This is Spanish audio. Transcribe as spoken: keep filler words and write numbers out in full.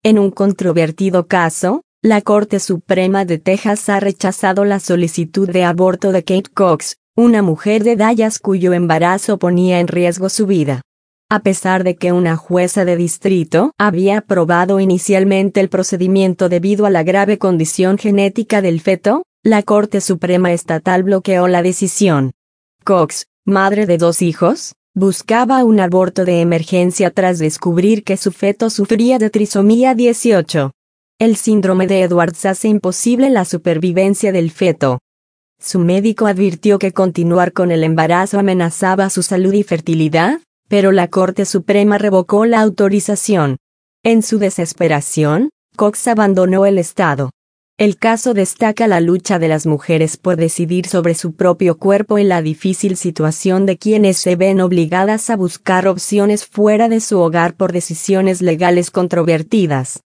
En un controvertido caso, la Corte Suprema de Texas ha rechazado la solicitud de aborto de Kate Cox, una mujer de Dallas cuyo embarazo ponía en riesgo su vida. A pesar de que una jueza de distrito había aprobado inicialmente el procedimiento debido a la grave condición genética del feto, la Corte Suprema Estatal bloqueó la decisión. Cox, madre de dos hijos, buscaba un aborto de emergencia tras descubrir que su feto sufría de trisomía dieciocho. El síndrome de Edwards hace imposible la supervivencia del feto. Su médico advirtió que continuar con el embarazo amenazaba su salud y fertilidad, pero la Corte Suprema revocó la autorización. En su desesperación, Cox abandonó el estado. El caso destaca la lucha de las mujeres por decidir sobre su propio cuerpo y la difícil situación de quienes se ven obligadas a buscar opciones fuera de su hogar por decisiones legales controvertidas.